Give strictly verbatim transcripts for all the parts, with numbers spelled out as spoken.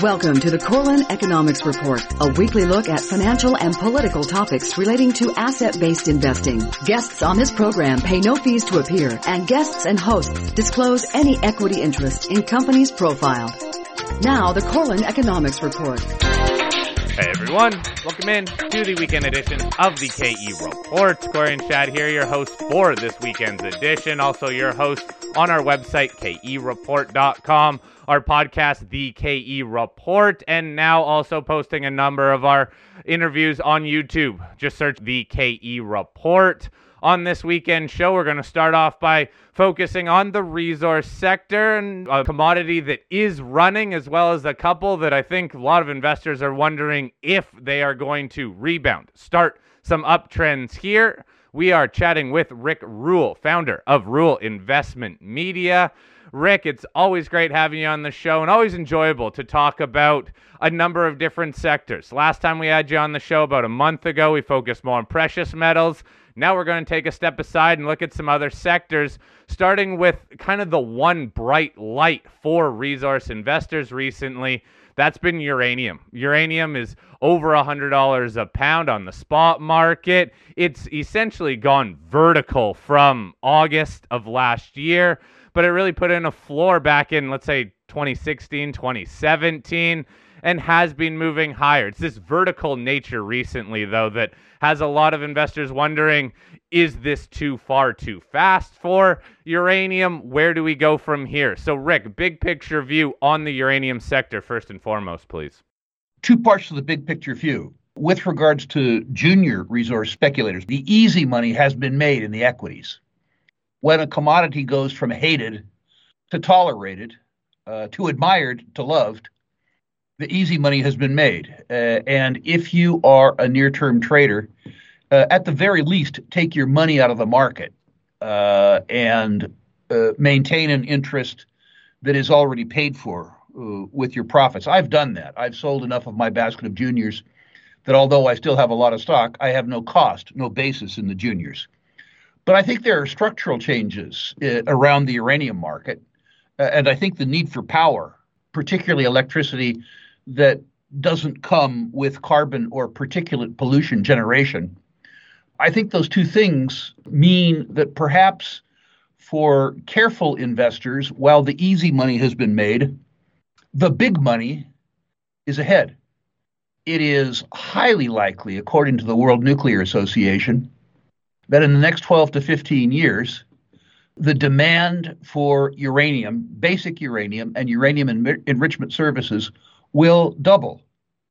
Welcome to the Corlin Economics Report, a weekly look at financial and political topics relating to asset-based investing. Guests on this program pay no fees to appear, and guests and hosts disclose any equity interest in companies profiled. Now, the Corlin Economics Report. Hey everyone, welcome in to the weekend edition of the K E Report. Corey and Chad here, your hosts for this weekend's edition. Also your host on our website, K E report dot com. Our podcast, The K E Report, and now also posting a number of our interviews on YouTube. Just search The K E Report. On this weekend show, we're going to start off by focusing on the resource sector and a commodity that is running, as well as a couple that I think a lot of investors are wondering if they are going to rebound, start some uptrends here. We are chatting with Rick Rule, founder of Rule Investment Media. Rick, it's always great having you on the show and always enjoyable to talk about a number of different sectors. Last time we had you on the show about a month ago, we focused more on precious metals. Now we're going to take a step aside and look at some other sectors, starting with kind of the one bright light for resource investors recently. That's been uranium. Uranium is over one hundred dollars a pound on the spot market. It's essentially gone vertical from August of last year, but it really put in a floor back in, let's say, twenty sixteen, twenty seventeen, and has been moving higher. It's this vertical nature recently, though, that has a lot of investors wondering, is this too far too fast for uranium? Where do we go from here? So, Rick, big picture view on the uranium sector, first and foremost, please. Two parts to the big picture view. With regards to junior resource speculators, the easy money has been made in the equities. When a commodity goes from hated to tolerated, uh, to admired to loved, the easy money has been made. Uh, and if you are a near-term trader, uh, at the very least, take your money out of the market uh, and uh, maintain an interest that is already paid for uh, with your profits. I've done that. I've sold enough of my basket of juniors that although I still have a lot of stock, I have no cost, no basis in the juniors. But I think there are structural changes uh, around the uranium market. Uh, and I think the need for power, particularly electricity that doesn't come with carbon or particulate pollution generation, I think those two things mean that perhaps for careful investors, while the easy money has been made, the big money is ahead. It is highly likely, according to the World Nuclear Association, that in the next twelve to fifteen years, the demand for uranium, basic uranium, and uranium en- enrichment services will double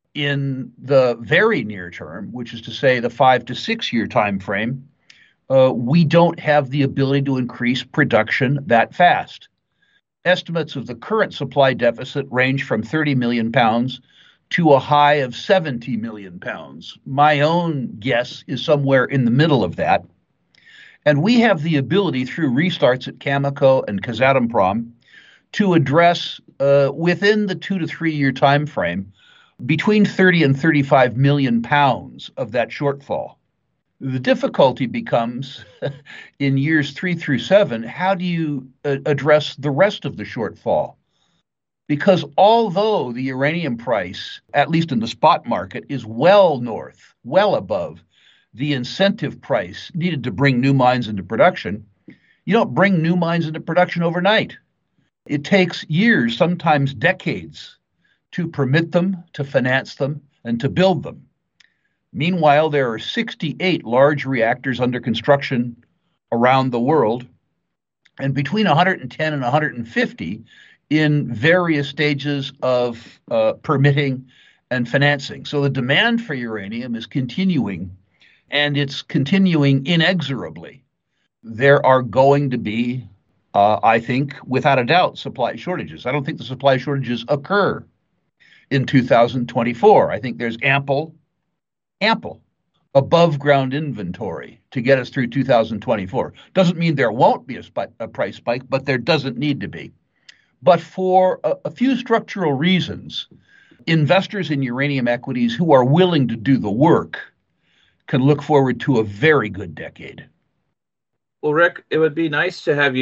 in the very near term, which is to say the five to six year time frame. Uh, we don't have the ability to increase production that fast. Estimates of the current supply deficit range from thirty million pounds to a high of seventy million pounds. My own guess is somewhere in the middle of that. And we have the ability through restarts at Cameco and Kazatomprom to address uh, within the two to three year time frame between thirty and thirty-five million pounds of that shortfall. The difficulty becomes in years three through seven, how do you uh, address the rest of the shortfall? Because although the uranium price, at least in the spot market, is well north, well above the incentive price needed to bring new mines into production, you don't bring new mines into production overnight. It takes years, sometimes decades, to permit them, to finance them, and to build them. Meanwhile, there are sixty-eight large reactors under construction around the world, and between one hundred ten and one hundred fifty in various stages of uh, permitting and financing. So the demand for uranium is continuing, and it's continuing inexorably. There are going to be, uh, I think, without a doubt, supply shortages. I don't think the supply shortages occur in two thousand twenty-four. I think there's ample, ample above ground inventory to get us through two thousand twenty-four. Doesn't mean there won't be a, spi- a price spike, but there doesn't need to be. But for a, a few structural reasons, investors in uranium equities who are willing to do the work can look forward to a very good decade. Well, Rick, it would be nice to have you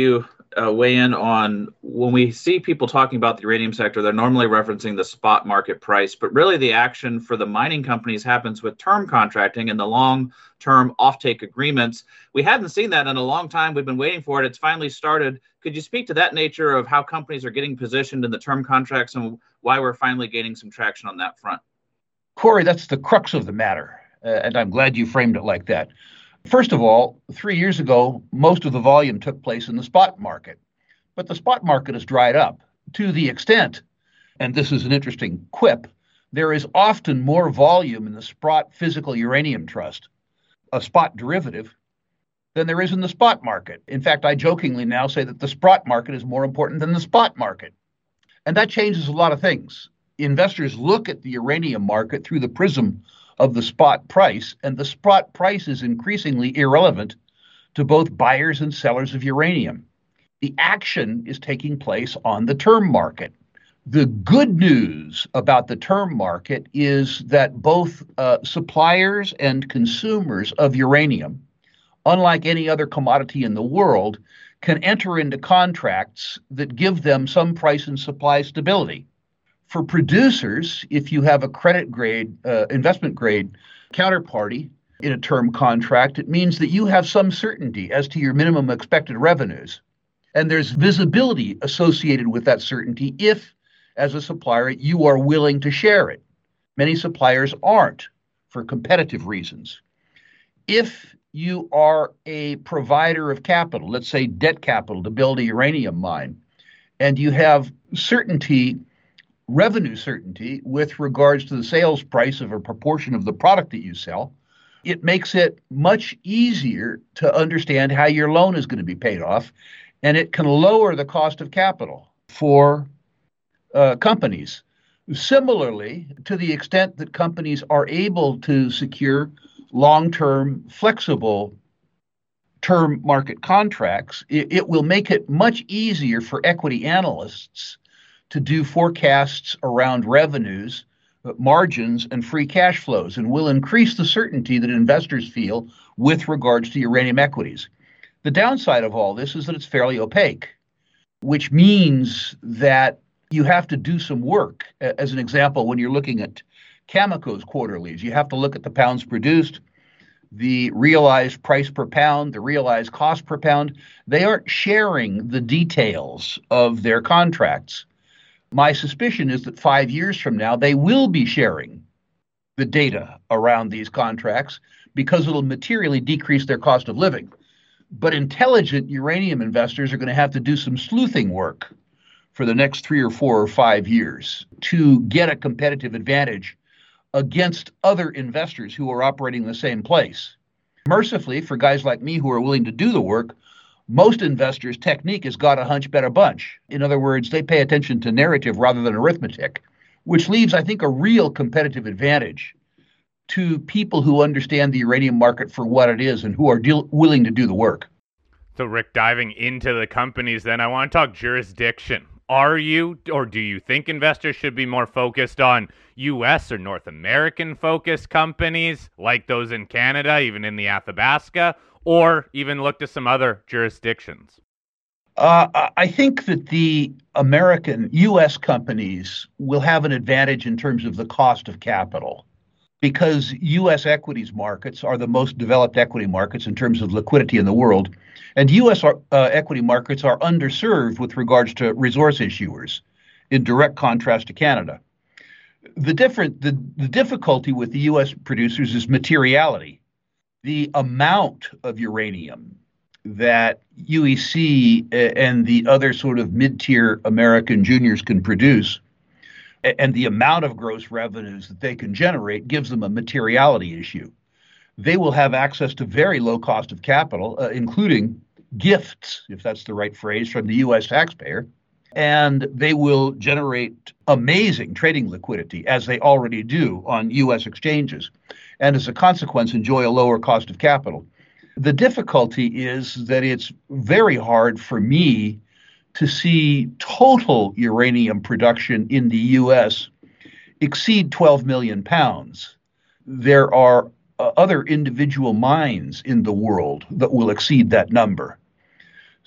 uh, weigh in on when we see people talking about the uranium sector, they're normally referencing the spot market price, but really the action for the mining companies happens with term contracting and the long-term offtake agreements. We hadn't seen that in a long time. We've been waiting for it. It's finally started. Could you speak to that nature of how companies are getting positioned in the term contracts and why we're finally gaining some traction on that front? Corey, that's the crux of the matter, uh, and I'm glad you framed it like that. First of all, three years ago, most of the volume took place in the spot market, but the spot market has dried up to the extent, and this is an interesting quip, there is often more volume in the Sprott Physical Uranium Trust, a spot derivative, than there is in the spot market. In fact, I jokingly now say that the Sprott market is more important than the spot market. And that changes a lot of things. Investors look at the uranium market through the prism of the spot price, and the spot price is increasingly irrelevant to both buyers and sellers of uranium. The action is taking place on the term market. The good news about the term market is that both uh, suppliers and consumers of uranium, unlike any other commodity in the world, can enter into contracts that give them some price and supply stability. For producers, if you have a credit grade, uh, investment grade counterparty in a term contract, it means that you have some certainty as to your minimum expected revenues. And there's visibility associated with that certainty if, as a supplier, you are willing to share it. Many suppliers aren't for competitive reasons. If you are a provider of capital, let's say debt capital to build a uranium mine, and you have certainty, revenue certainty with regards to the sales price of a proportion of the product that you sell, it makes it much easier to understand how your loan is going to be paid off, and it can lower the cost of capital for uh, companies. Similarly, to the extent that companies are able to secure long-term, flexible term market contracts, it, it will make it much easier for equity analysts to do forecasts around revenues, margins, and free cash flows, and will increase the certainty that investors feel with regards to uranium equities. The downside of all this is that it's fairly opaque, which means that you have to do some work. As an example, when you're looking at Cameco's quarterlies, you have to look at the pounds produced, the realized price per pound, the realized cost per pound. They aren't sharing the details of their contracts. My suspicion is that five years from now, they will be sharing the data around these contracts because it'll materially decrease their cost of living. But intelligent uranium investors are going to have to do some sleuthing work for the next three or four or five years to get a competitive advantage against other investors who are operating in the same place. Mercifully, for guys like me who are willing to do the work, most investors' technique is got a hunch, bet a bunch. In other words, they pay attention to narrative rather than arithmetic, which leaves, I think, a real competitive advantage to people who understand the uranium market for what it is and who are deal- willing to do the work. So, Rick, diving into the companies then, I want to talk jurisdiction. Are you, or do you think investors should be more focused on U S or North American focused companies like those in Canada, even in the Athabasca, or even look to some other jurisdictions? Uh, I think that the American U S companies will have an advantage in terms of the cost of capital because U S equities markets are the most developed equity markets in terms of liquidity in the world. And U S uh, equity markets are underserved with regards to resource issuers, in direct contrast to Canada. The different, the, the difficulty with the U S producers is materiality. The amount of uranium that U E C and the other sort of mid-tier American juniors can produce and the amount of gross revenues that they can generate gives them a materiality issue. They will have access to very low cost of capital, uh, including gifts, if that's the right phrase, from the U S taxpayer. And they will generate amazing trading liquidity, as they already do on U S exchanges, and as a consequence, enjoy a lower cost of capital. The difficulty is that it's very hard for me to see total uranium production in the U S exceed twelve million pounds. There are uh, other individual mines in the world that will exceed that number.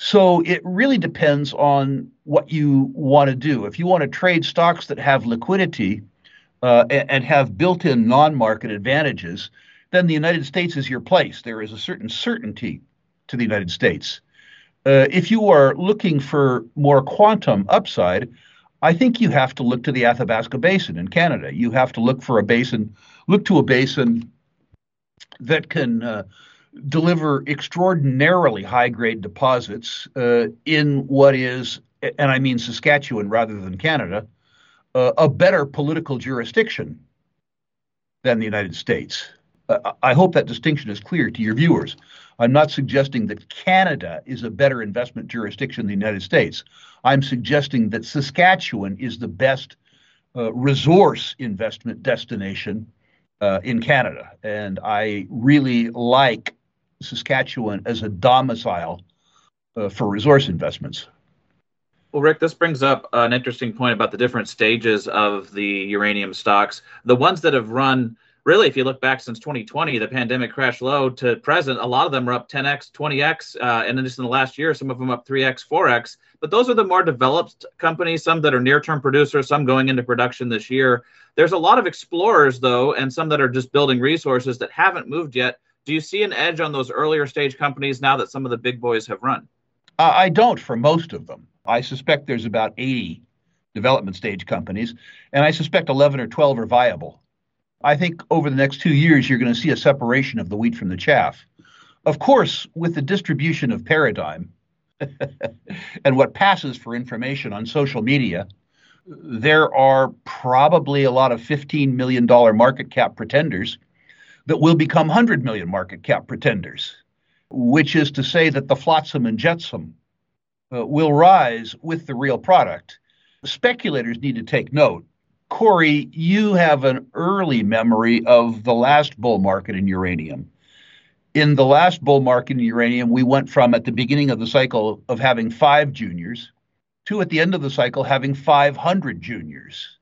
So it really depends on what you want to do. If you want to trade stocks that have liquidity uh, and, and have built-in non-market advantages, then the United States is your place. There is a certain certainty to the United States. Uh, if you are looking for more quantum upside, I think you have to look to the Athabasca Basin in Canada. You have to look for a basin, look to a basin that can uh, deliver extraordinarily high-grade deposits uh, in what is, and I mean Saskatchewan rather than Canada, uh, a better political jurisdiction than the United States. Uh, I hope that distinction is clear to your viewers. I'm not suggesting that Canada is a better investment jurisdiction than the United States. I'm suggesting that Saskatchewan is the best uh, resource investment destination uh, in Canada. And I really like Saskatchewan as a domicile uh, for resource investments. Well, Rick, this brings up an interesting point about the different stages of the uranium stocks. The ones that have run, really, if you look back since twenty twenty, the pandemic crash low to present, a lot of them are up ten x, twenty x, uh, and then just in the last year, some of them up three x, four x. But those are the more developed companies, some that are near-term producers, some going into production this year. There's a lot of explorers, though, and some that are just building resources that haven't moved yet. Do you see an edge on those earlier stage companies now that some of the big boys have run? Uh, I don't for most of them. I suspect there's about eighty development stage companies, and I suspect eleven or twelve are viable. I think over the next two years, you're going to see a separation of the wheat from the chaff. Of course, with the distribution of paradigm and what passes for information on social media, there are probably a lot of fifteen million dollars market cap pretenders that will become one hundred million market cap pretenders, which is to say that the flotsam and jetsam uh, will rise with the real product. Speculators need to take note. Corey, you have an early memory of the last bull market in uranium. In the last bull market in uranium, we went from at the beginning of the cycle of having five juniors to at the end of the cycle having five hundred juniors.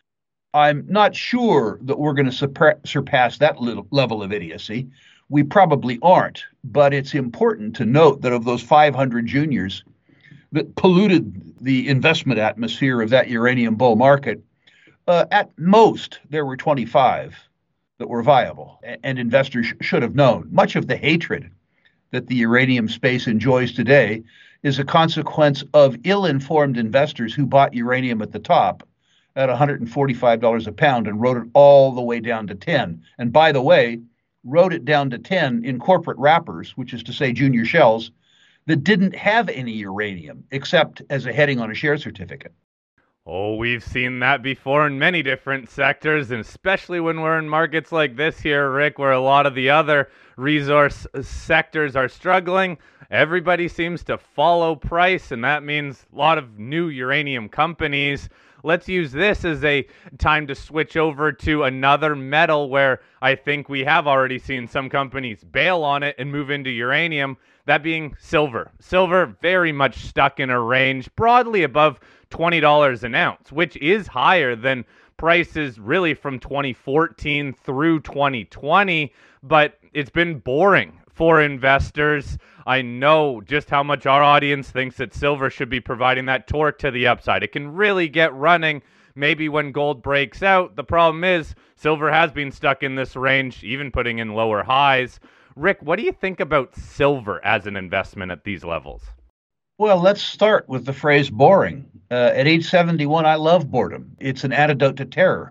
I'm not sure that we're going to surpa- surpass that little level of idiocy. We probably aren't, but it's important to note that of those five hundred juniors that polluted the investment atmosphere of that uranium bull market, uh, at most there were twenty-five that were viable, and investors sh- should have known. Much of the hatred that the uranium space enjoys today is a consequence of ill-informed investors who bought uranium at the top at one hundred forty-five dollars a pound and wrote it all the way down to ten. And by the way, wrote it down to ten in corporate wrappers, which is to say junior shells, that didn't have any uranium except as a heading on a share certificate. Oh, we've seen that before in many different sectors, and especially when we're in markets like this here, Rick, where a lot of the other resource sectors are struggling. Everybody seems to follow price, and that means a lot of new uranium companies. Let's use this as a time to switch over to another metal where I think we have already seen some companies bail on it and move into uranium, that being silver. Silver very much stuck in a range broadly above twenty dollars an ounce, which is higher than prices really from twenty fourteen through twenty twenty, but it's been boring for investors. I know just how much our audience thinks that silver should be providing that torque to the upside. It can really get running maybe when gold breaks out. The problem is silver has been stuck in this range, even putting in lower highs. Rick, what do you think about silver as an investment at these levels? Well, let's start with the phrase boring. Uh, at age seventy-one, I love boredom. It's an antidote to terror.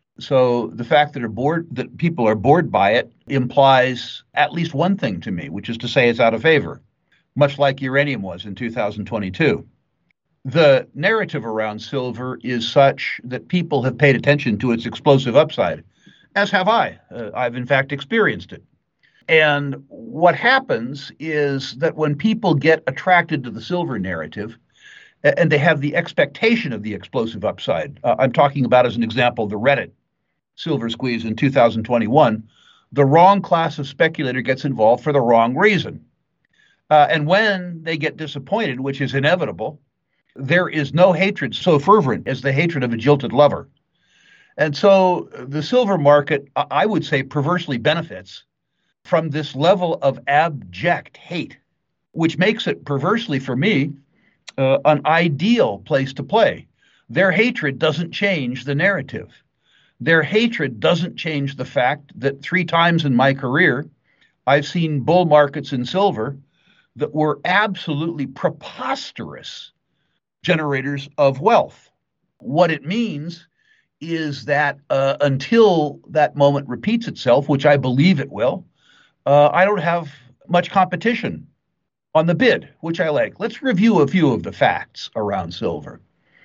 So the fact that are bored, that people are bored by it implies at least one thing to me, which is to say it's out of favor, much like uranium was in two thousand twenty-two. The narrative around silver is such that people have paid attention to its explosive upside, as have I. Uh, I've in fact experienced it. And what happens is that when people get attracted to the silver narrative, and they have the expectation of the explosive upside, uh, I'm talking about, as an example, the Reddit silver squeeze in two thousand twenty-one, the wrong class of speculator gets involved for the wrong reason. Uh, and when they get disappointed, which is inevitable, there is no hatred so fervent as the hatred of a jilted lover. And so the silver market, I would say, perversely benefits from this level of abject hate which makes it perversely for me uh, an ideal place to play. Their hatred doesn't change the narrative. Their hatred doesn't change the fact that three times in my career, I've seen bull markets in silver that were absolutely preposterous generators of wealth. What it means is that uh, until that moment repeats itself, which I believe it will, uh, I don't have much competition on the bid, which I like. Let's review a few of the facts around silver.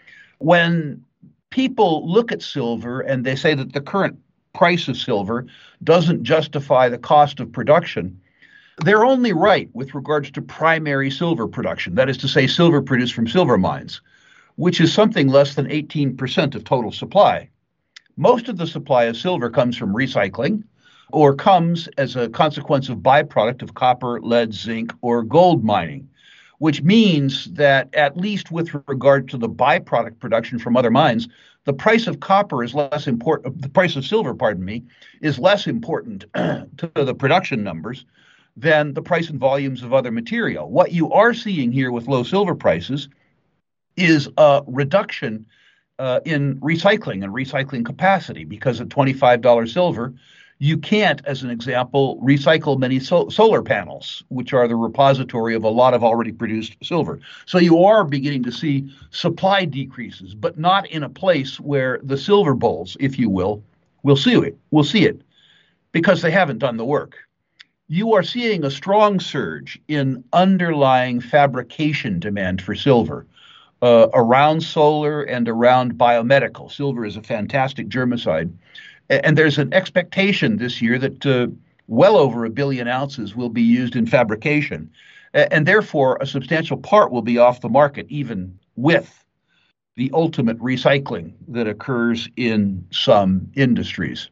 When people look at silver and they say that the current price of silver doesn't justify the cost of production, they're only right with regards to primary silver production, that is to say, silver produced from silver mines, which is something less than eighteen percent of total supply. Most of the supply of silver comes from recycling or comes as a consequence of byproduct of copper, lead, zinc, or gold mining, which means that at least with regard to the byproduct production from other mines, the price of copper is less important, the price of silver, pardon me, is less important to the production numbers than the price and volumes of other material. What you are seeing here with low silver prices is a reduction uh, in recycling and recycling capacity, because at twenty-five dollars silver, you can't, as an example, recycle many so- solar panels, which are the repository of a lot of already produced silver. So you are beginning to see supply decreases, but not in a place where the silver bulls, if you will, will see it. We'll see it because they haven't done the work. You are seeing a strong surge in underlying fabrication demand for silver uh, around solar and around biomedical. Silver is a fantastic germicide. And there's an expectation this year that uh, well over a billion ounces will be used in fabrication. And therefore, a substantial part will be off the market, even with the ultimate recycling that occurs in some industries.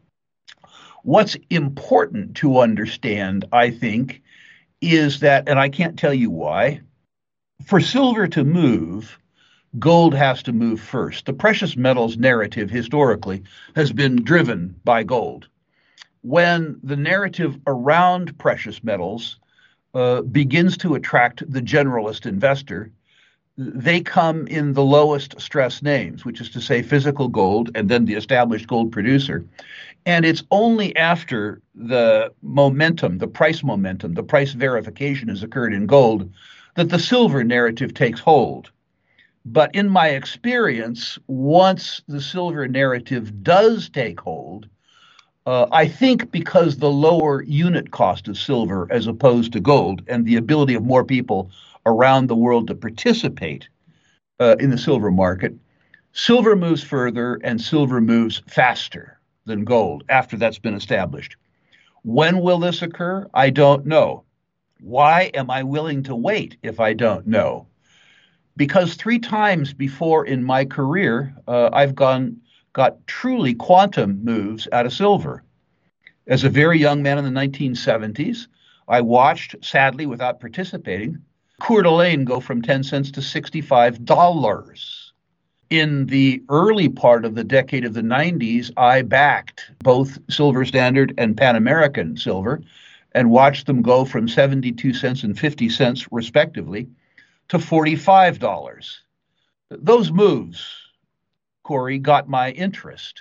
What's important to understand, I think, is that, and I can't tell you why, for silver to move, gold has to move first. The precious metals narrative historically has been driven by gold. When the narrative around precious metals uh, begins to attract the generalist investor, they come in the lowest stress names, which is to say physical gold and then the established gold producer. And it's only after the momentum, the price momentum, the price verification has occurred in gold that the silver narrative takes hold. But in my experience, once the silver narrative does take hold, uh, I think because the lower unit cost of silver as opposed to gold and the ability of more people around the world to participate uh, in the silver market, silver moves further and silver moves faster than gold after that's been established. When will this occur? I don't know. Why am I willing to wait if I don't know? Because three times before in my career, uh, I've gone got truly quantum moves out of silver. As a very young man in the nineteen seventies, I watched, sadly without participating, Coeur d'Alene go from ten cents to sixty-five dollars. In the early part of the decade of the nineties, I backed both Silver Standard and Pan American Silver and watched them go from seventy-two cents and fifty cents respectively to forty-five dollars. Those moves, Corey, got my interest.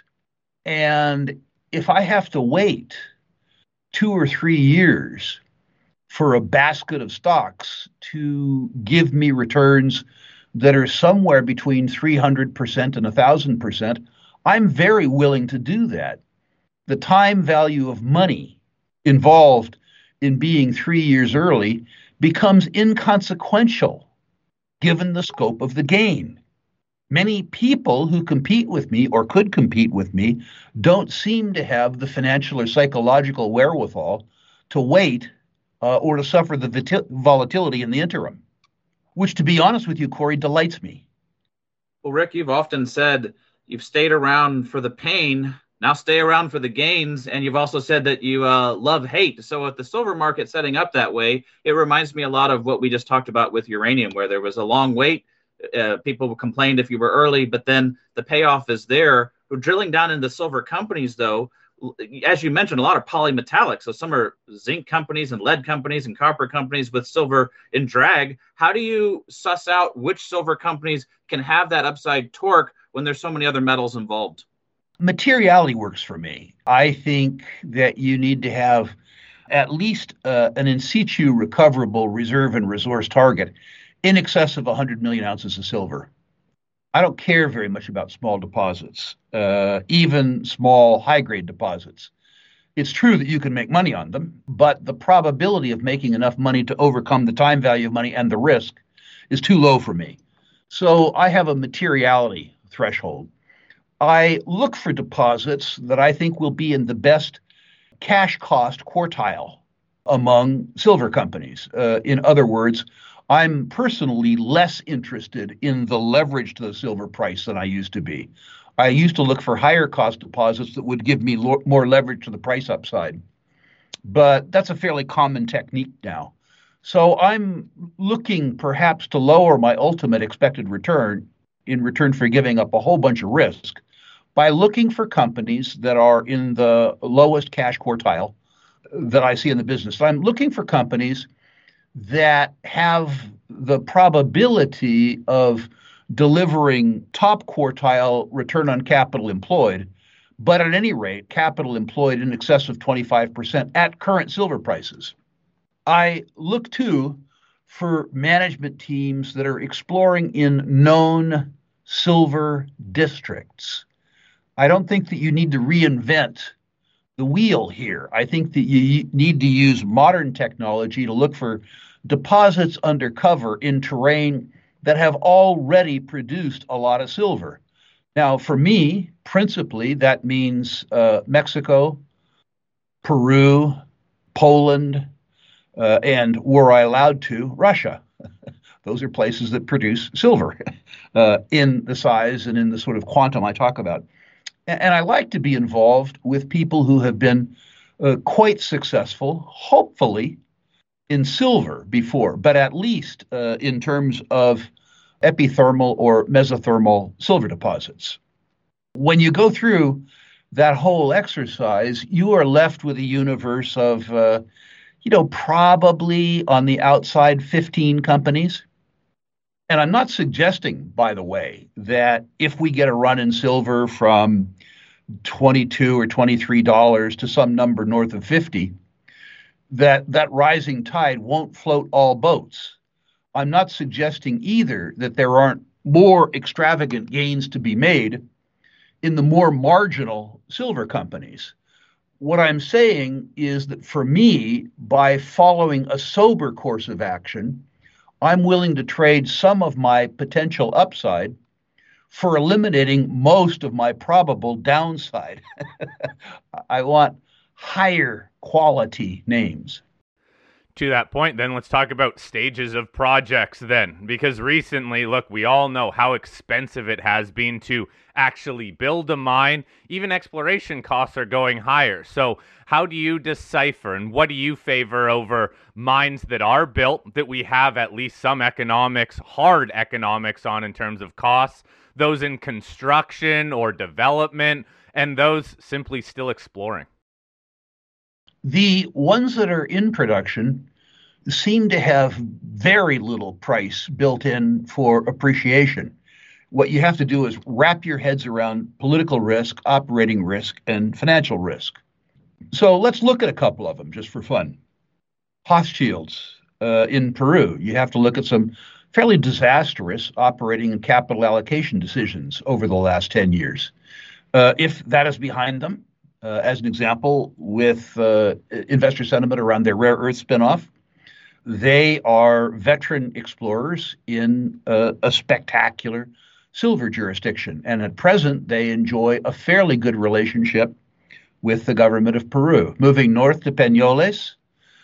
And if I have to wait two or three years for a basket of stocks to give me returns that are somewhere between three hundred percent and one thousand percent, I'm very willing to do that. The time value of money involved in being three years early becomes inconsequential given the scope of the gain. Many people who compete with me or could compete with me don't seem to have the financial or psychological wherewithal to wait uh, or to suffer the vit- volatility in the interim, which, to be honest with you, Corey, delights me. Well, Rick, you've often said you've stayed around for the pain, now stay around for the gains, and you've also said that you uh, love hate. So with the silver market setting up that way, it reminds me a lot of what we just talked about with uranium, where there was a long wait. Uh, people complained if you were early, but then the payoff is there. We're drilling down into silver companies, though. as you mentioned, a lot of polymetallics. So some are zinc companies and lead companies and copper companies with silver in drag. How do you suss out which silver companies can have that upside torque when there's so many other metals involved? Materiality works for me. I think that you need to have at least uh, an in situ recoverable reserve and resource target in excess of one hundred million ounces of silver. I don't care very much about small deposits, uh, even small high-grade deposits. It's true that you can make money on them, but the probability of making enough money to overcome the time value of money and the risk is too low for me. So I have a materiality threshold. I look for deposits that I think will be in the best cash cost quartile among silver companies. Uh, in other words, I'm personally less interested in the leverage to the silver price than I used to be. I used to look for higher cost deposits that would give me lo- more leverage to the price upside. But that's a fairly common technique now. So I'm looking perhaps to lower my ultimate expected return in return for giving up a whole bunch of risk by looking for companies that are in the lowest cash quartile that I see in the business. So I'm looking for companies that have the probability of delivering top quartile return on capital employed, but at any rate, capital employed in excess of twenty-five percent at current silver prices. I look too for management teams that are exploring in known silver districts. I don't think that you need to reinvent the wheel here. I think that you need to use modern technology to look for deposits undercover in terrain that have already produced a lot of silver. Now, for me, principally, that means uh, Mexico, Peru, Poland, uh, and were I allowed to, Russia. Those are places that produce silver uh, in the size and in the sort of quantum I talk about. And, and I like to be involved with people who have been uh, quite successful, hopefully, in silver before, but at least uh, in terms of epithermal or mesothermal silver deposits. When you go through that whole exercise, you are left with a universe of, uh, you know, probably on the outside fifteen companies. And I'm not suggesting, by the way, that if we get a run in silver from twenty-two or twenty-three dollars to some number north of fifty, that that rising tide won't float all boats. I'm not suggesting either that there aren't more extravagant gains to be made in the more marginal silver companies. What I'm saying is that for me, by following a sober course of action, I'm willing to trade some of my potential upside for eliminating most of my probable downside. I want higher quality names. To that point, then let's talk about stages of projects then, because recently, look, we all know how expensive it has been to actually build a mine. Even exploration costs are going higher. So how do you decipher and what do you favor over mines that are built that we have at least some economics, hard economics on in terms of costs, those in construction or development, and those simply still exploring? The ones that are in production seem to have very little price built in for appreciation. What you have to do is wrap your heads around political risk, operating risk, and financial risk. So let's look at a couple of them just for fun. Hochschilds uh, in Peru. You have to look at some fairly disastrous operating and capital allocation decisions over the last ten years. Uh, if that is behind them, Uh, as an example, with uh, investor sentiment around their rare earth spinoff, they are veteran explorers in uh, a spectacular silver jurisdiction. And at present, they enjoy a fairly good relationship with the government of Peru. Moving north to Peñoles,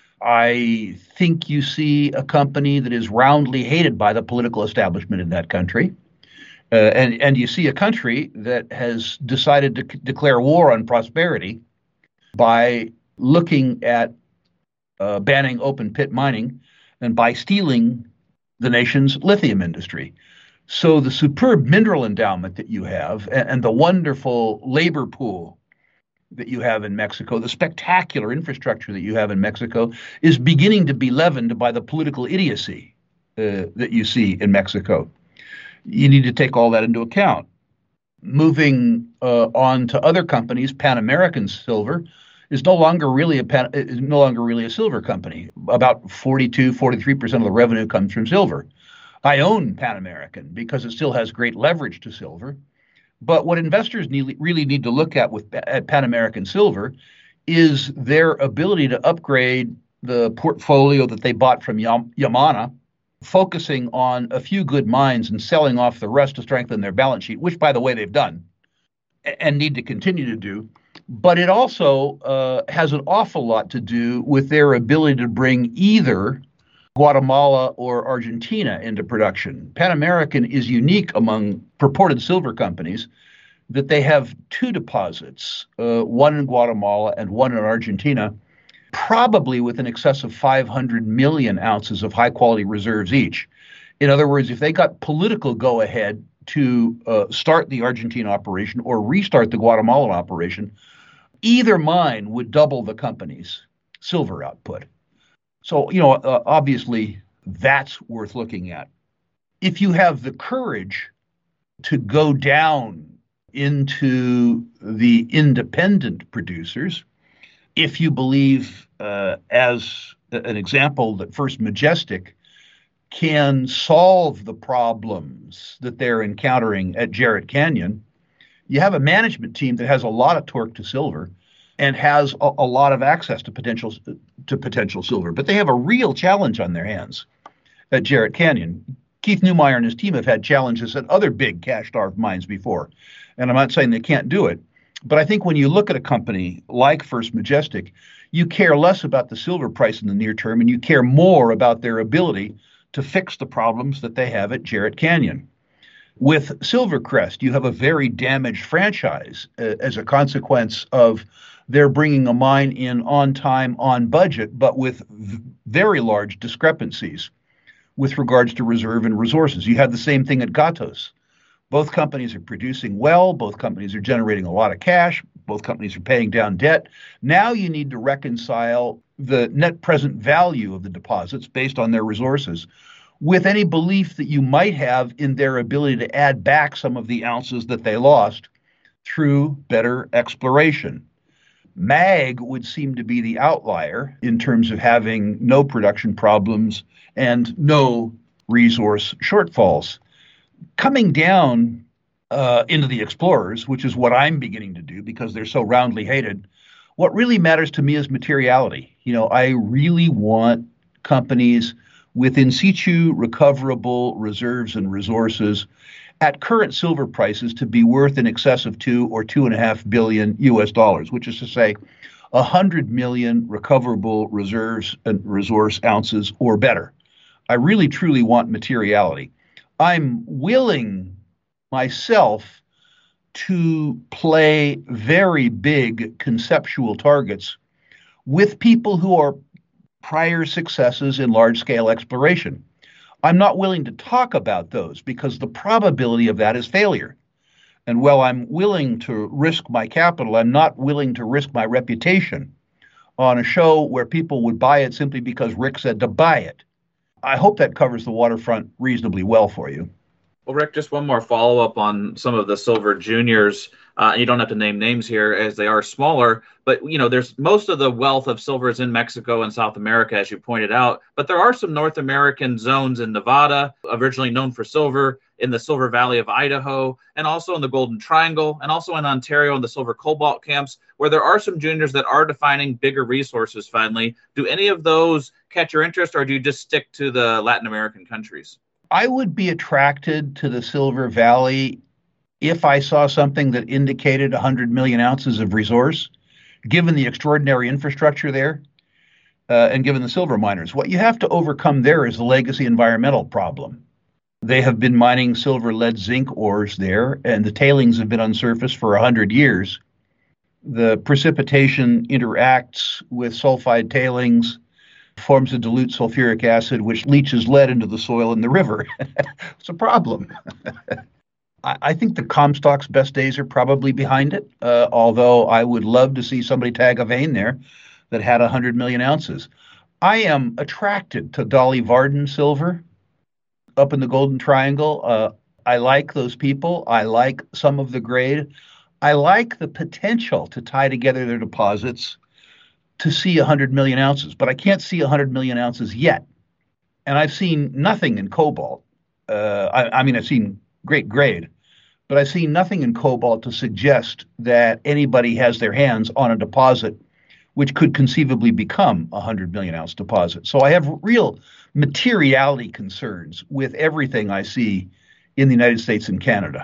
I think you see a company that is roundly hated by the political establishment in that country. Uh, and, and you see a country that has decided to c- declare war on prosperity by looking at uh, banning open pit mining and by stealing the nation's lithium industry. So the superb mineral endowment that you have and, and the wonderful labor pool that you have in Mexico, the spectacular infrastructure that you have in Mexico, is beginning to be leavened by the political idiocy uh, that you see in Mexico. You need to take all that into account. Moving uh, on to other companies, Pan American Silver is no longer really a Pan, is no longer really a silver company. About forty-two, forty-three percent of the revenue comes from silver. I own Pan American because it still has great leverage to silver. But what investors need, really need to look at with at Pan American Silver is their ability to upgrade the portfolio that they bought from Yam- Yamana, focusing on a few good mines and selling off the rest to strengthen their balance sheet, which, by the way, they've done and need to continue to do. But it also uh, has an awful lot to do with their ability to bring either Guatemala or Argentina into production. Pan American is unique among purported silver companies that they have two deposits, uh, one in Guatemala and one in Argentina, probably with an excess of five hundred million ounces of high quality reserves each. In other words, if they got political go ahead to uh, start the Argentine operation or restart the Guatemalan operation, either mine would double the company's silver output. So, you know, uh, obviously that's worth looking at. If you have the courage to go down into the independent producers, if you believe, uh, as an example, that First Majestic can solve the problems that they're encountering at Jarrett Canyon, you have a management team that has a lot of torque to silver and has a, a lot of access to potential to potential silver. But they have a real challenge on their hands at Jarrett Canyon. Keith Neumeyer and his team have had challenges at other big cash-starved mines before, and I'm not saying they can't do it. But I think when you look at a company like First Majestic, you care less about the silver price in the near term, and you care more about their ability to fix the problems that they have at Jarrett Canyon. With Silvercrest, you have a very damaged franchise uh, as a consequence of their bringing a mine in on time, on budget, but with v- very large discrepancies with regards to reserve and resources. You have the same thing at Gatos. Both companies are producing well. Both companies are generating a lot of cash. Both companies are paying down debt. Now you need to reconcile the net present value of the deposits based on their resources with any belief that you might have in their ability to add back some of the ounces that they lost through better exploration. M A G would seem to be the outlier in terms of having no production problems and no resource shortfalls. Coming down uh, into the explorers, which is what I'm beginning to do because they're so roundly hated, what really matters to me is materiality. You know, I really want companies with in situ recoverable reserves and resources at current silver prices to be worth in excess of two or two and a half billion U S dollars, which is to say a hundred million recoverable reserves and resource ounces or better. I really truly want materiality. I'm willing myself to play very big conceptual targets with people who are prior successes in large-scale exploration. I'm not willing to talk about those because the probability of that is failure. And while I'm willing to risk my capital, I'm not willing to risk my reputation on a show where people would buy it simply because Rick said to buy it. I hope that covers the waterfront reasonably well for you. Well, Rick, just one more follow-up on some of the silver juniors. Uh, you don't have to name names here as they are smaller, but you know, there's most of the wealth of silver is in Mexico and South America, as you pointed out. But there are some North American zones in Nevada, originally known for silver, in the Silver Valley of Idaho, and also in the Golden Triangle, and also in Ontario in the silver cobalt camps, where there are some juniors that are defining bigger resources finally. Do any of those catch your interest, or do you just stick to the Latin American countries? I would be attracted to the Silver Valley if I saw something that indicated one hundred million ounces of resource, given the extraordinary infrastructure there uh, and given the silver miners. What you have to overcome there is the legacy environmental problem. They have been mining silver, lead, zinc ores there, and the tailings have been on surface for one hundred years. The precipitation interacts with sulfide tailings, forms a dilute sulfuric acid, which leaches lead into the soil in the river. It's a problem. I, I think the Comstock's best days are probably behind it, uh, although I would love to see somebody tag a vein there that had one hundred million ounces. I am attracted to Dolly Varden silver up in the Golden Triangle. Uh, I like those people. I like some of the grade. I like the potential to tie together their deposits to see one hundred million ounces, but I can't see one hundred million ounces yet. And I've seen nothing in cobalt. Uh, I, I mean, I've seen great grade, but I've seen nothing in cobalt to suggest that anybody has their hands on a deposit which could conceivably become a one hundred million ounce deposit. So I have real materiality concerns with everything I see in the United States and Canada.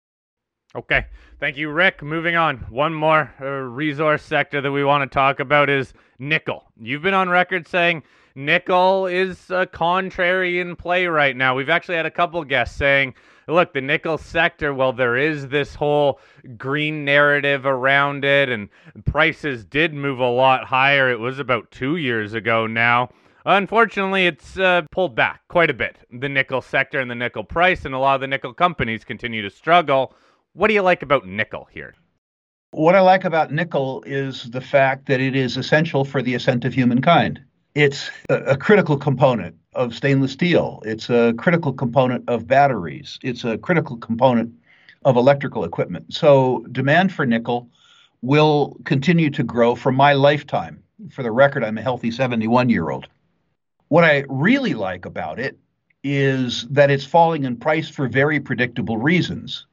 Okay. Thank you, Rick. Moving on. One more uh, resource sector that we want to talk about is nickel. You've been on record saying nickel is a contrarian play right now. We've actually had a couple guests saying, look, the nickel sector, well, there is this whole green narrative around it, and prices did move a lot higher. It was about two years ago now. Unfortunately, it's uh, pulled back quite a bit, the nickel sector and the nickel price, and a lot of the nickel companies continue to struggle. What do you like about nickel here? What I like about nickel is the fact that it is essential for the ascent of humankind. It's a, a critical component of stainless steel. It's a critical component of batteries. It's a critical component of electrical equipment. So demand for nickel will continue to grow for my lifetime. For the record, I'm a healthy seventy-one-year-old. What I really like about it is that it's falling in price for very predictable reasons.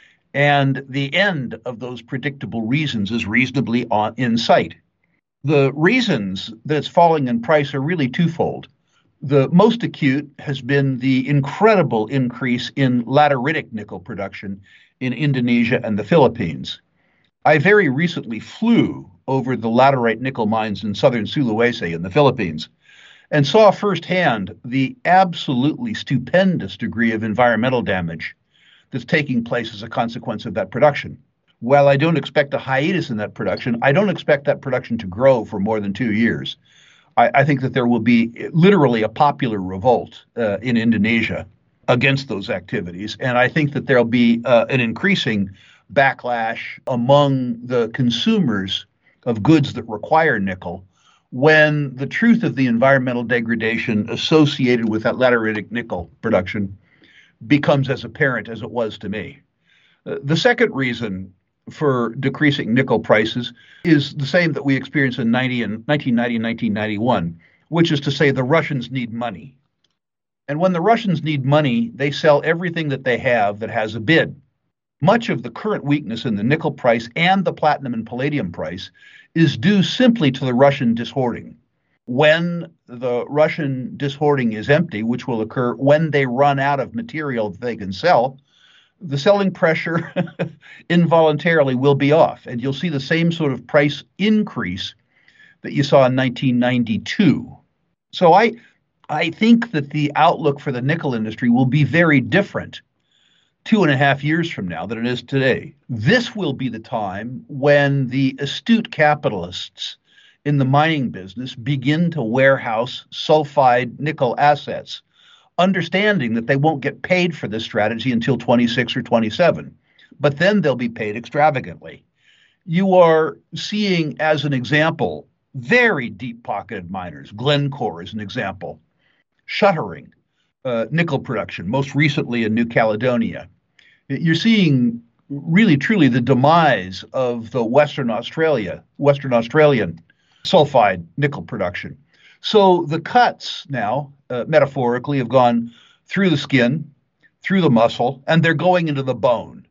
And the end of those predictable reasons is reasonably on, in sight. The reasons that it's falling in price are really twofold. The most acute has been the incredible increase in lateritic nickel production in Indonesia and the Philippines. I very recently flew over the laterite nickel mines in southern Sulawesi in the Philippines and saw firsthand the absolutely stupendous degree of environmental damage that's taking place as a consequence of that production. While I don't expect a hiatus in that production, I don't expect that production to grow for more than two years. I, I think that there will be literally a popular revolt uh, in Indonesia against those activities. And I think that there'll be uh, an increasing backlash among the consumers of goods that require nickel when the truth of the environmental degradation associated with that lateritic nickel production becomes as apparent as it was to me. Uh, the second reason for decreasing nickel prices is the same that we experienced in nineteen ninety and nineteen ninety-one, which is to say the Russians need money. And when the Russians need money, they sell everything that they have that has a bid. Much of the current weakness in the nickel price and the platinum and palladium price is due simply to the Russian dishoarding. When the Russian dishoarding is empty, which will occur when they run out of material that they can sell, the selling pressure involuntarily will be off. And you'll see the same sort of price increase that you saw in nineteen ninety-two. So I, I think that the outlook for the nickel industry will be very different two and a half years from now than it is today. This will be the time when the astute capitalists in the mining business begin to warehouse sulfide nickel assets, understanding that they won't get paid for this strategy until twenty-six or twenty-seven, but then they'll be paid extravagantly. You are seeing, as an example, very deep-pocketed miners. Glencore is an example, shuttering uh, nickel production, most recently in New Caledonia. You're seeing really, truly the demise of the Western Australia, Western Australian sulfide nickel production. So the cuts now, uh, metaphorically, have gone through the skin, through the muscle, and they're going into the bone.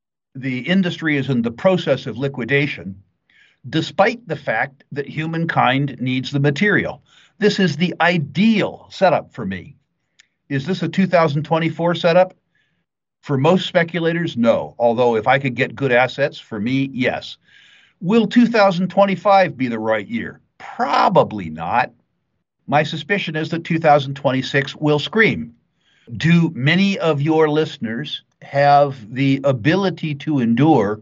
The industry is in the process of liquidation, despite the fact that humankind needs the material. This is the ideal setup for me. Is this a two thousand twenty-four setup? For most speculators, no. Although if I could get good assets, for me, yes. Will two thousand twenty-five be the right year? Probably not. My suspicion is that two thousand twenty-six will scream. Do many of your listeners have the ability to endure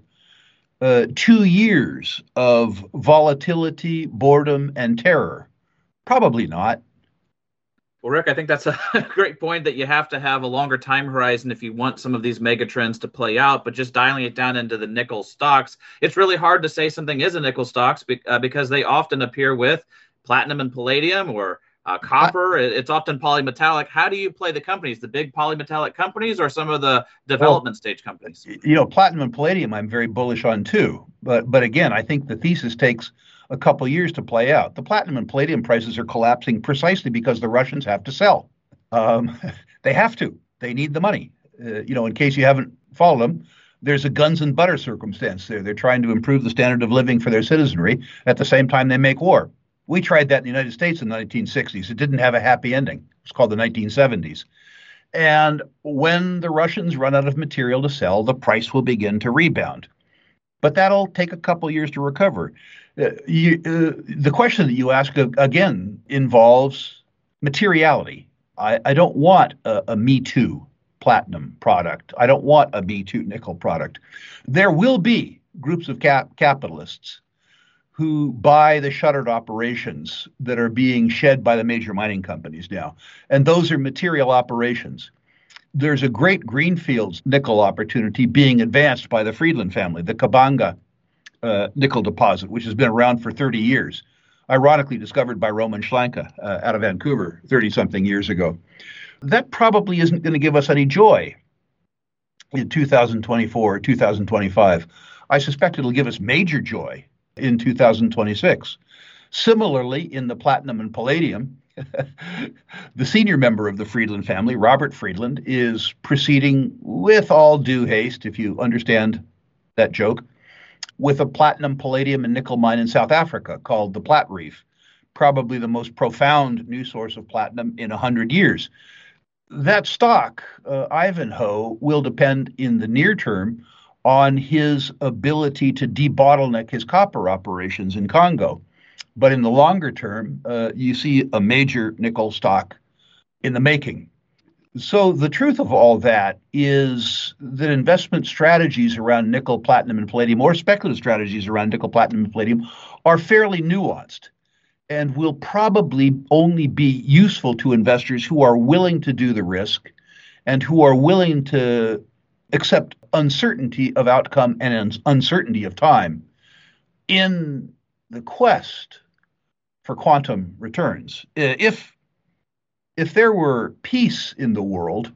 uh, two years of volatility, boredom, and terror? Probably not. Well, Rick, I think that's a great point that you have to have a longer time horizon if you want some of these mega trends to play out. But just dialing it down into the nickel stocks, it's really hard to say something is a nickel stocks be, uh, because they often appear with platinum and palladium or uh, copper. It's often polymetallic. How do you play the companies, the big polymetallic companies or some of the development well, stage companies? You know, platinum and palladium I'm very bullish on too. But, but again, I think the thesis takes a couple years to play out. The platinum and palladium prices are collapsing precisely because the Russians have to sell. Um, they have to. They need the money. Uh, you know, in case you haven't followed them, there's a guns and butter circumstance there. They're trying to improve the standard of living for their citizenry at the same time they make war. We tried that in the United States in the nineteen sixties. It didn't have a happy ending. It's called the nineteen seventies. And when the Russians run out of material to sell, the price will begin to rebound. But that'll take a couple years to recover. Uh, you, uh, the question that you ask, uh, again, involves materiality. I, I don't want a, a Me Too platinum product. I don't want a Me Too nickel product. There will be groups of cap- capitalists who buy the shuttered operations that are being shed by the major mining companies now. And those are material operations. There's a great greenfields nickel opportunity being advanced by the Friedland family, the Kabanga uh, nickel deposit, which has been around for thirty years, ironically discovered by Roman Schlanke uh, out of Vancouver thirty-something years ago. That probably isn't going to give us any joy in two thousand twenty-four or two thousand twenty-five. I suspect it'll give us major joy in two thousand twenty-six. Similarly, in the platinum and palladium, the senior member of the Friedland family, Robert Friedland, is proceeding with all due haste, if you understand that joke, with a platinum, palladium, and nickel mine in South Africa called the Platreef, probably the most profound new source of platinum in one hundred years. That stock, uh, Ivanhoe, will depend in the near term on his ability to debottleneck his copper operations in Congo. But in the longer term, uh, you see a major nickel stock in the making. So the truth of all that is that investment strategies around nickel, platinum, and palladium, or speculative strategies around nickel, platinum, and palladium, are fairly nuanced and will probably only be useful to investors who are willing to do the risk and who are willing to accept uncertainty of outcome and uncertainty of time in the quest for quantum returns. If If there were peace in the world,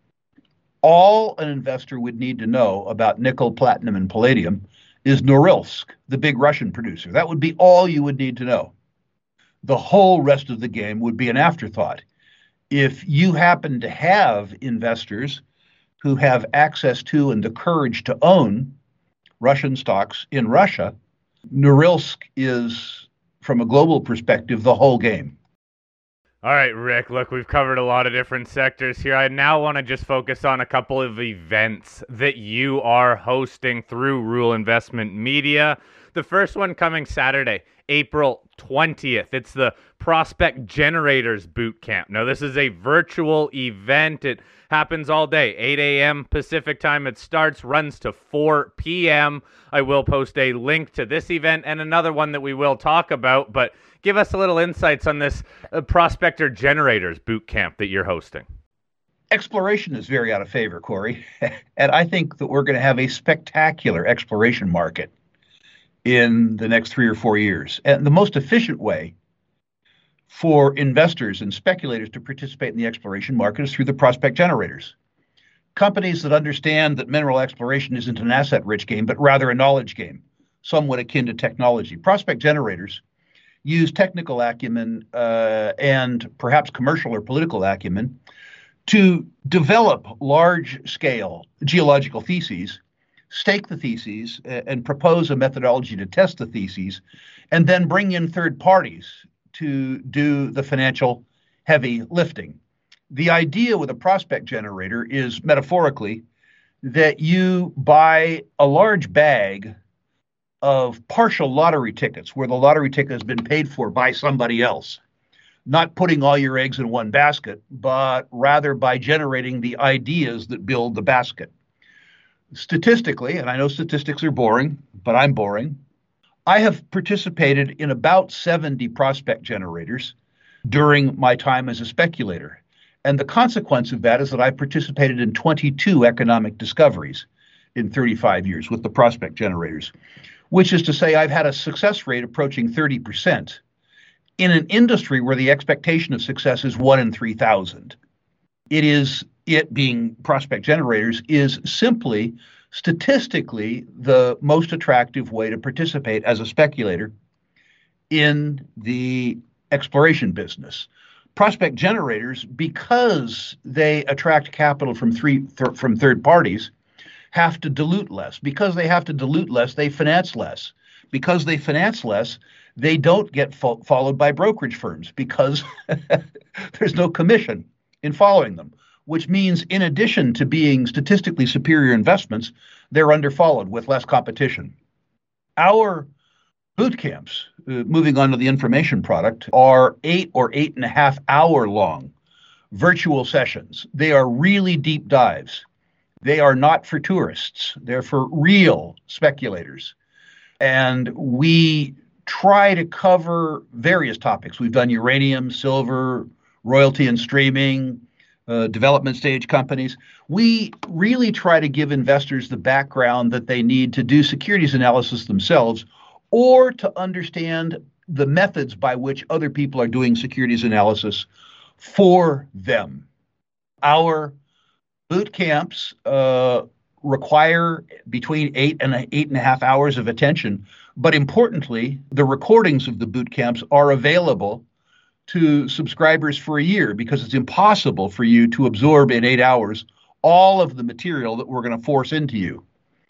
all an investor would need to know about nickel, platinum, and palladium is Norilsk, the big Russian producer. That would be all you would need to know. The whole rest of the game would be an afterthought. If you happen to have investors who have access to and the courage to own Russian stocks in Russia, Norilsk is, from a global perspective, the whole game. All right, Rick, look, we've covered a lot of different sectors here. I now want to just focus on a couple of events that you are hosting through Rule Investment Media. The first one coming Saturday, April twentieth. It's the Prospect Generators Boot Camp. Now, this is a virtual event. It happens all day, eight a.m. Pacific time. It starts, runs to four p.m. I will post a link to this event and another one that we will talk about, but give us a little insights on this uh, Prospector Generators Boot Camp that you're hosting. Exploration is very out of favor, Corey, and I think that we're going to have a spectacular exploration market in the next three or four years. And the most efficient way for investors and speculators to participate in the exploration market is through the prospect generators. Companies that understand that mineral exploration isn't an asset-rich game, but rather a knowledge game, somewhat akin to technology. Prospect generators use technical acumen uh, and perhaps commercial or political acumen to develop large-scale geological theses, stake the theses, uh, and propose a methodology to test the theses, and then bring in third parties to do the financial heavy lifting. The idea with a prospect generator is, metaphorically, that you buy a large bag of partial lottery tickets where the lottery ticket has been paid for by somebody else, not putting all your eggs in one basket, but rather by generating the ideas that build the basket. Statistically, and I know statistics are boring, but I'm boring, I have participated in about seventy prospect generators during my time as a speculator. And the consequence of that is that I participated in twenty-two economic discoveries in thirty-five years with the prospect generators, which is to say I've had a success rate approaching thirty percent in an industry where the expectation of success is one in three thousand. It is, it being prospect generators, is simply statistically the most attractive way to participate as a speculator in the exploration business. Prospect generators, because they attract capital from three th- from third parties, have to dilute less. Because they have to dilute less, they finance less. Because they finance less, they don't get fo- followed by brokerage firms because there's no commission in following them, which means in addition to being statistically superior investments, they're underfollowed with less competition. Our boot camps, uh, moving on to the information product, are eight or eight and a half hour long virtual sessions. They are really deep dives. They are not for tourists. They're for real speculators. And we try to cover various topics. We've done uranium, silver, royalty and streaming, uh, development stage companies. We really try to give investors the background that they need to do securities analysis themselves, or to understand the methods by which other people are doing securities analysis for them. Our boot camps uh, require between eight and eight and a half hours of attention, but importantly, the recordings of the boot camps are available to subscribers for a year because it's impossible for you to absorb in eight hours all of the material that we're going to force into you.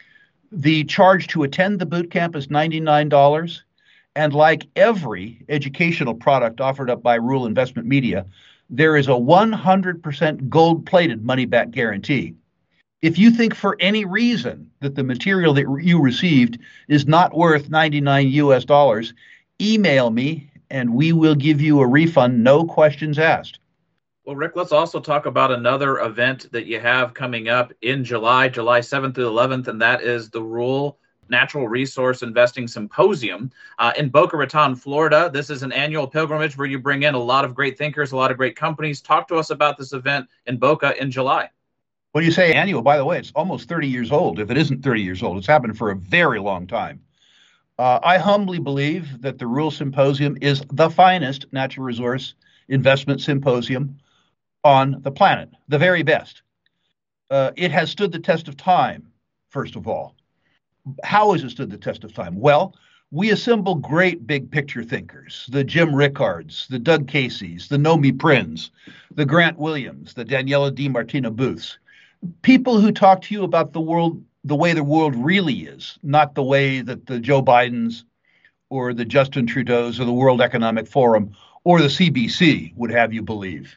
The charge to attend the boot camp is ninety-nine dollars. And like every educational product offered up by Rural Investment Media, there is a one hundred percent gold-plated money-back guarantee. If you think for any reason that the material that you received is not worth ninety-nine U S dollars, email me and we will give you a refund, no questions asked. Well, Rick, let's also talk about another event that you have coming up in July, July seventh through eleventh, and that is the Rural Natural Resource Investing Symposium uh, in Boca Raton, Florida. This is an annual pilgrimage where you bring in a lot of great thinkers, a lot of great companies. Talk to us about this event in Boca in July. When you say annual, by the way, it's almost thirty years old. If it isn't thirty years old, it's happened for a very long time. Uh, I humbly believe that the Rural Symposium is the finest natural resource investment symposium on the planet, the very best. Uh, it has stood the test of time, first of all. How has it stood the test of time? Well, we assemble great big picture thinkers, the Jim Rickards, the Doug Caseys, the Nomi Prins, the Grant Williams, the Daniela DiMartino Booths, people who talk to you about the world the way the world really is, not the way that the Joe Bidens or the Justin Trudeaus or the World Economic Forum or the C B C would have you believe.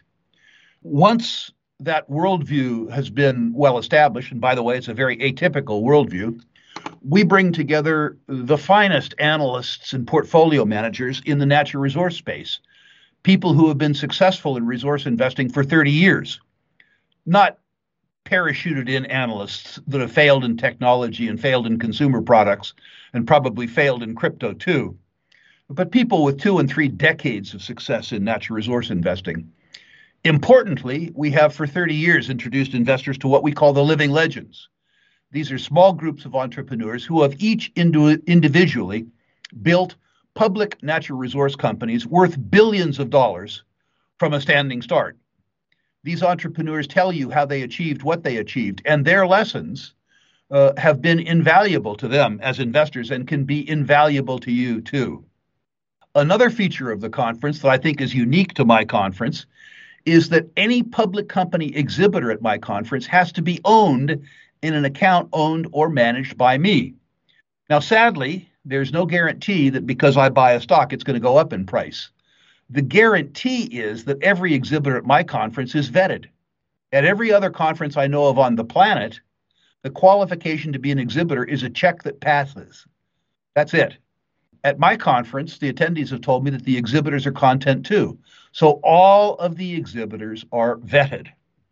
Once that worldview has been well established, and by the way, it's a very atypical worldview, we bring together the finest analysts and portfolio managers in the natural resource space, people who have been successful in resource investing for thirty years, not parachuted in analysts that have failed in technology and failed in consumer products and probably failed in crypto too, but people with two and three decades of success in natural resource investing. Importantly, we have for thirty years introduced investors to what we call the living legends. These are small groups of entrepreneurs who have each indu- individually built public natural resource companies worth billions of dollars from a standing start. These entrepreneurs tell you how they achieved what they achieved, and their lessons uh, have been invaluable to them as investors and can be invaluable to you too. Another feature of the conference that I think is unique to my conference is that any public company exhibitor at my conference has to be owned in an account owned or managed by me. Now, sadly, there's no guarantee that because I buy a stock, it's going to go up in price. The guarantee is that every exhibitor at my conference is vetted. At every other conference I know of on the planet, the qualification to be an exhibitor is a check that passes. That's it. At my conference, the attendees have told me that the exhibitors are content too. So all of the exhibitors are vetted.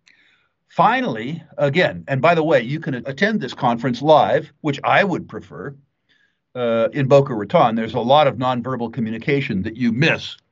Finally, again, and by the way, you can attend this conference live, which I would prefer, uh, in Boca Raton. There's a lot of nonverbal communication that you miss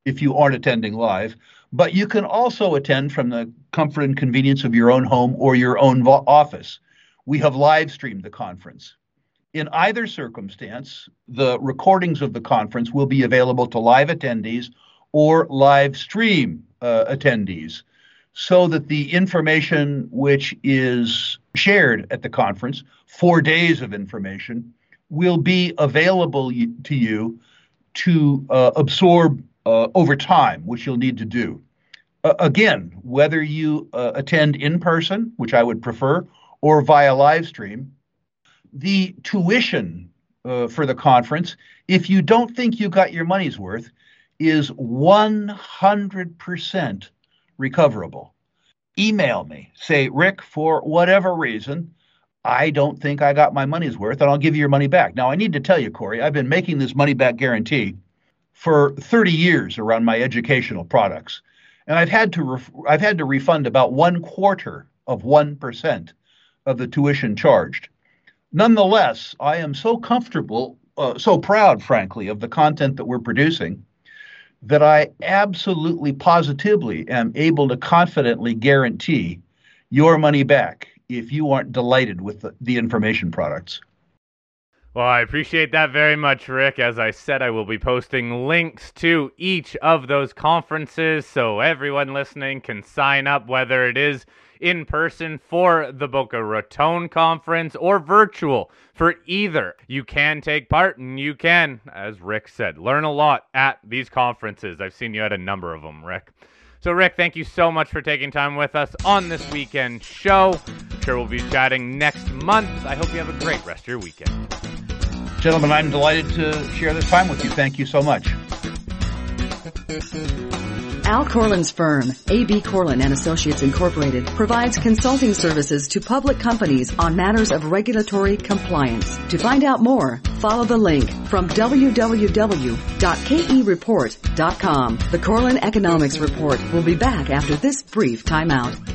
if you aren't attending live. But you can also attend from the comfort and convenience of your own home or your own vo- office. We have live streamed the conference. In either circumstance, the recordings of the conference will be available to live attendees or live stream uh, attendees, so that the information which is shared at the conference, four days of information, will be available to you to uh, absorb uh, over time, which you'll need to do. Uh, again, whether you uh, attend in person, which I would prefer, or via live stream, the tuition uh, for the conference, if you don't think you got your money's worth, is one hundred percent recoverable. Email me, say, Rick, for whatever reason, I don't think I got my money's worth, and I'll give you your money back. Now, I need to tell you, Corey, I've been making this money back guarantee for thirty years around my educational products, and I've had to ref- I've had to refund about one quarter of one percent of the tuition charged. Nonetheless, I am so comfortable, uh, so proud, frankly, of the content that we're producing, that I absolutely positively am able to confidently guarantee your money back if you aren't delighted with the, the information products. Well, I appreciate that very much, Rick. As I said, I will be posting links to each of those conferences so everyone listening can sign up, whether it is in person for the Boca Raton conference or virtual for either. You can take part, and you can, as Rick said, learn a lot at these conferences. I've seen you at a number of them, Rick. So, Rick, thank you so much for taking time with us on this weekend show. I'm sure we'll be chatting next month. I hope you have a great rest of your weekend. Gentlemen, I'm delighted to share this time with you. Thank you so much. Al Corlin's firm, A B Corlin and Associates Incorporated, provides consulting services to public companies on matters of regulatory compliance. To find out more, follow the link from w w w dot k e report dot com. The Corlin Economics Report will be back after this brief timeout.